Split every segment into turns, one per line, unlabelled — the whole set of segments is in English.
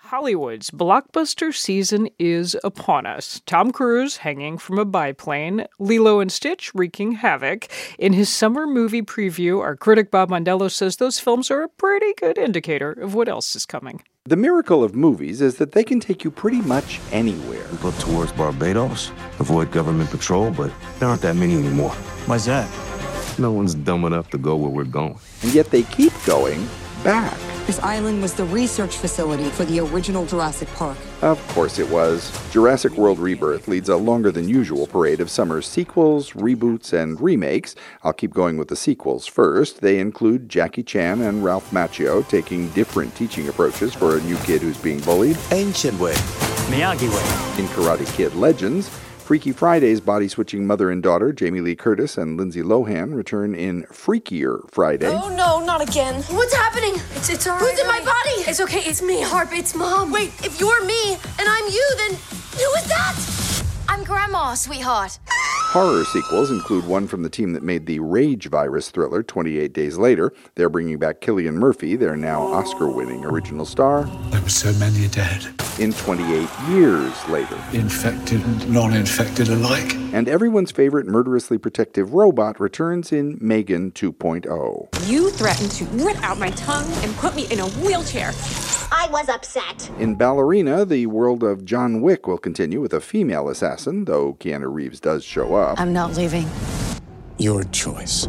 Hollywood's blockbuster season is upon us. Tom Cruise hanging from a biplane, Lilo and Stitch wreaking havoc. In his summer movie preview, our critic Bob Mondello says those films are a pretty good indicator of what else is coming.
The miracle of movies is that they can take you pretty much anywhere.
We go towards Barbados, avoid government patrol, but there aren't that many anymore.
Why's that?
No one's dumb enough to go where we're going.
And yet they keep going back.
This island was the research facility for the original Jurassic Park.
Of course it was. Jurassic World Rebirth leads a longer than usual parade of summer's sequels, reboots, and remakes. I'll keep going with the sequels first. They include Jackie Chan and Ralph Macchio taking different teaching approaches for a new kid who's being bullied.
Ancient way. Miyagi way.
In Karate Kid Legends, Freaky Friday's body-switching mother and daughter, Jamie Lee Curtis and Lindsay Lohan, return in Freakier Friday.
Oh, no, not again. What's happening? It's all right. Who's in my body? It's okay, it's me, Harp, it's Mom. Wait, if you're me and I'm you, then who is that? I'm Grandma, sweetheart.
Horror sequels include one from the team that made the Rage virus thriller 28 Days Later. They're bringing back Cillian Murphy, their now Oscar-winning original star.
There were so many dead.
In 28 Years Later.
Infected and non-infected alike.
And everyone's favorite murderously protective robot returns in Megan 2.0.
You threatened to rip out my tongue and put me in a wheelchair.
I was upset.
In Ballerina, the world of John Wick will continue with a female assassin, though Keanu Reeves does show up.
I'm not leaving.
Your choice.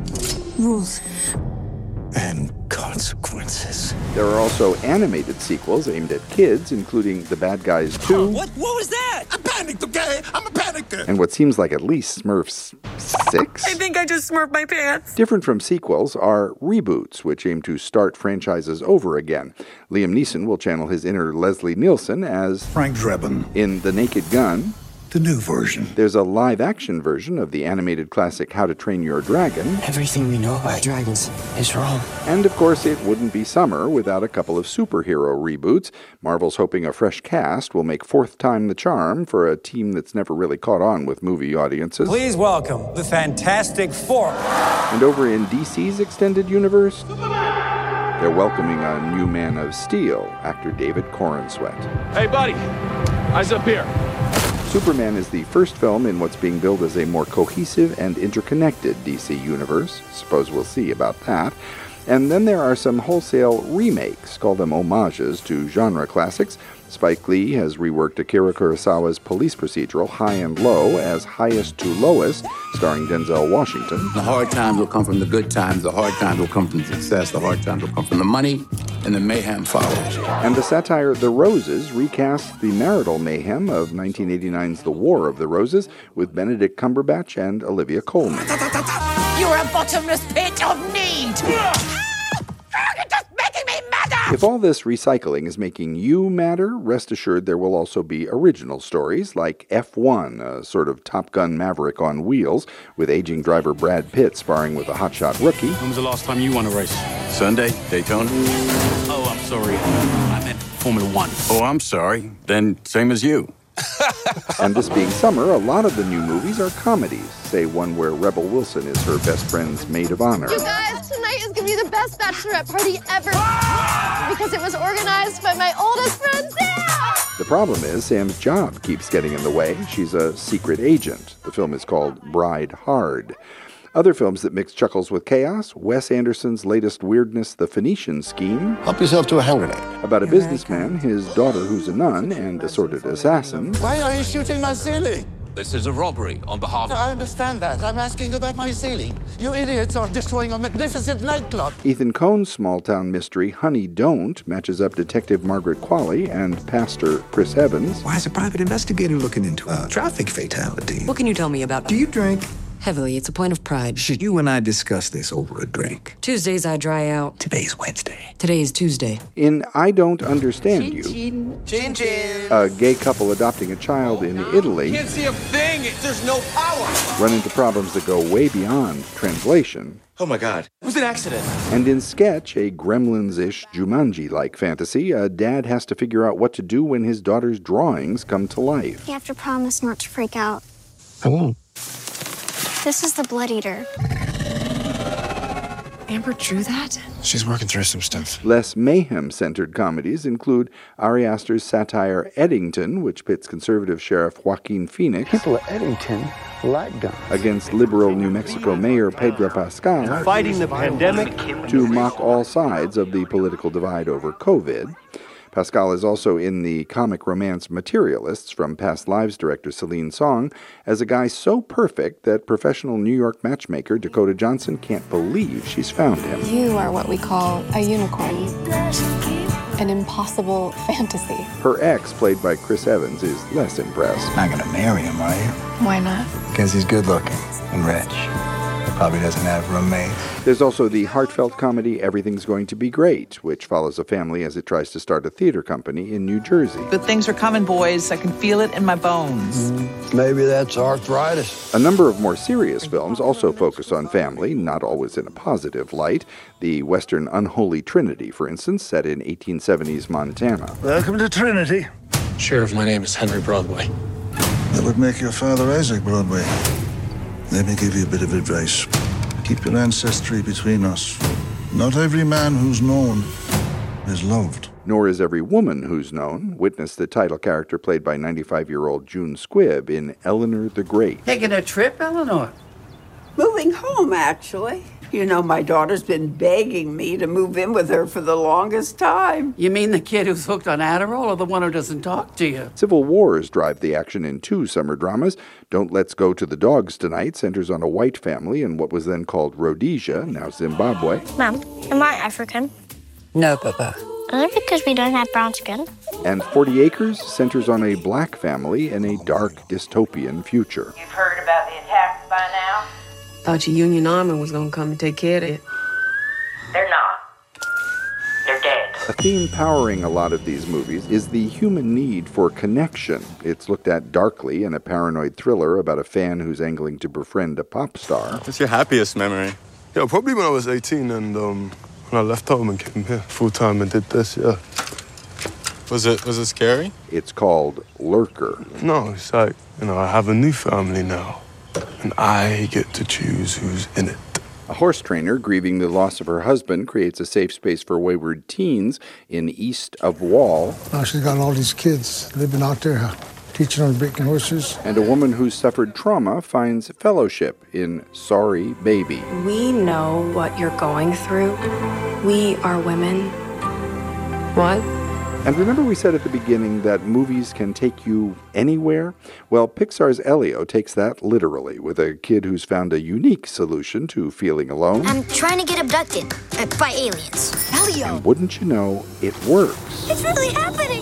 Rules.
And consequences.
There are also animated sequels aimed at kids, including The Bad Guys 2.
What was that?
I panicked, okay? I'm a panicker.
And what seems like at least Smurfs 6.
I think I just smurfed my pants.
Different from sequels are reboots, which aim to start franchises over again. Liam Neeson will channel his inner Leslie Nielsen as
Frank Drebin.
in The Naked Gun.
The new version.
There's a live-action version of the animated classic How to Train Your Dragon.
Everything we know about dragons is wrong.
And, of course, it wouldn't be summer without a couple of superhero reboots. Marvel's hoping a fresh cast will make fourth time the charm for a team that's never really caught on with movie audiences.
Please welcome the Fantastic Four.
And over in DC's extended universe, they're welcoming a new Man of Steel, actor David Corenswet.
Hey, buddy, eyes up here.
Superman is the first film in what's being billed as a more cohesive and interconnected DC universe. Suppose we'll see about that. And then there are some wholesale remakes, call them homages to genre classics. Spike Lee has reworked Akira Kurosawa's police procedural High and Low as Highest to Lowest, starring Denzel Washington.
The hard times will come from the good times, the hard times will come from success, the hard times will come from the money, and the mayhem follows.
And the satire The Roses recasts the marital mayhem of 1989's The War of the Roses with Benedict Cumberbatch and Olivia Colman.
You're a bottomless pit of need.
If all this recycling is making you madder, rest assured there will also be original stories like F1, a sort of Top Gun Maverick on wheels, with aging driver Brad Pitt sparring with a hotshot rookie.
When was the last time you won a race?
Sunday, Daytona.
Oh, I'm sorry. I meant Formula One.
Oh, I'm sorry. Then same as you.
And this being summer, a lot of the new movies are comedies. Say one where Rebel Wilson is her best friend's maid of honor.
You guys, tonight is going to be the best bachelorette party ever. Because it was organized by my oldest friend, Sam.
The problem is Sam's job keeps getting in the way. She's a secret agent. The film is called Bride Hard. Other films that mix chuckles with chaos, Wes Anderson's latest weirdness, The Phoenician Scheme.
Help yourself to a hand grenade.
About a businessman, his daughter who's a nun, and assorted assassin.
Why are you shooting my ceiling?
This is a robbery on behalf of...
I understand that. I'm asking about my ceiling. You idiots are destroying a magnificent nightclub.
Ethan Coen's small-town mystery, Honey Don't, matches up Detective Margaret Qualley and Pastor Chris Evans.
Why is a private investigator looking into a traffic fatality?
What can you tell me about?
Do you drink?
Heavily, it's a point of pride.
Should you and I discuss this over a drink?
Tuesdays I dry out.
Today's Wednesday.
Today is Tuesday.
In I Don't Understand You,
Chin chin.
a gay couple adopting a child in Italy
Can't see a thing. There's no power.
run into problems that go way beyond translation.
Oh my God. It was an accident.
And in Sketch, a Gremlins-ish Jumanji-like fantasy, a dad has to figure out what to do when his daughter's drawings come to life.
You have to promise not to freak out.
I won't.
This is the Blood Eater.
Amber drew that?
She's working through some stuff.
Less mayhem-centered comedies include Ari Aster's satire Eddington, which pits conservative Sheriff Joaquin Phoenix
People at Eddington like guns
against liberal New Mexico Mayor Pedro Pascal,
fighting the pandemic
to mock all sides of the political divide over COVID. Pascal is also in the comic romance Materialists from Past Lives director Celine Song as a guy so perfect that professional New York matchmaker Dakota Johnson can't believe she's found him.
You are what we call a unicorn. An impossible fantasy.
Her ex, played by Chris Evans, is less impressed.
Not gonna marry him, are you?
Why not?
Because he's good looking and rich. He probably doesn't have roommates.
There's also the heartfelt comedy Everything's Going to Be Great, which follows a family as it tries to start a theater company in New Jersey.
Good things are coming, boys. I can feel it in my bones.
Maybe that's arthritis.
A number of more serious films also focus on family, not always in a positive light. The Western Unholy Trinity, for instance, set in 1870s Montana.
Welcome to Trinity.
Sheriff, my name is Henry Broadway.
That would make your father Isaac Broadway. Let me give you a bit of advice. Keep your ancestry between us. Not every man who's known is loved.
Nor is every woman who's known. Witness the title character played by 95-year-old June Squibb in Eleanor the Great.
Taking a trip, Eleanor? Moving home, actually. You know, my daughter's been begging me to move in with her for the longest time. You mean the kid who's hooked on Adderall or the one who doesn't talk to you?
Civil wars drive the action in two summer dramas. Don't Let's Go to the Dogs Tonight centers on a white family in what was then called Rhodesia, now Zimbabwe.
Mom, am I African?
No, Papa.
Is it because we don't have brown skin?
And 40 Acres centers on a black family in a dark dystopian future.
You've heard about the attacks by now?
Thought your Union Army was gonna come and take care of it.
They're not. They're dead.
A theme powering a lot of these movies is the human need for connection. It's looked at darkly in a paranoid thriller about a fan who's angling to befriend a pop star.
What's your happiest memory?
Yeah, probably when I was 18 and when I left home and came here full time and did this, yeah.
Was it scary?
It's called Lurker.
No, it's like, I have a new family now. And I get to choose who's in it.
A horse trainer grieving the loss of her husband creates a safe space for wayward teens in East of Wall.
Now she's got all these kids living out there, teaching them breaking horses.
And a woman who's suffered trauma finds fellowship in Sorry Baby.
We know what you're going through. We are women. What?
And remember we said at the beginning that movies can take you anywhere? Well, Pixar's Elio takes that literally with a kid who's found a unique solution to feeling alone.
I'm trying to get abducted by aliens.
Elio! And wouldn't you know, it works.
It's really happening.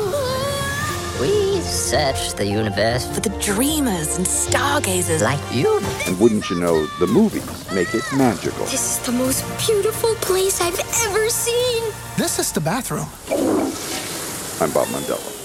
We search the universe for the dreamers and stargazers like you.
And wouldn't you know, the movies make it magical.
This is the most beautiful place I've ever seen.
This is the bathroom.
I'm Bob Mondello.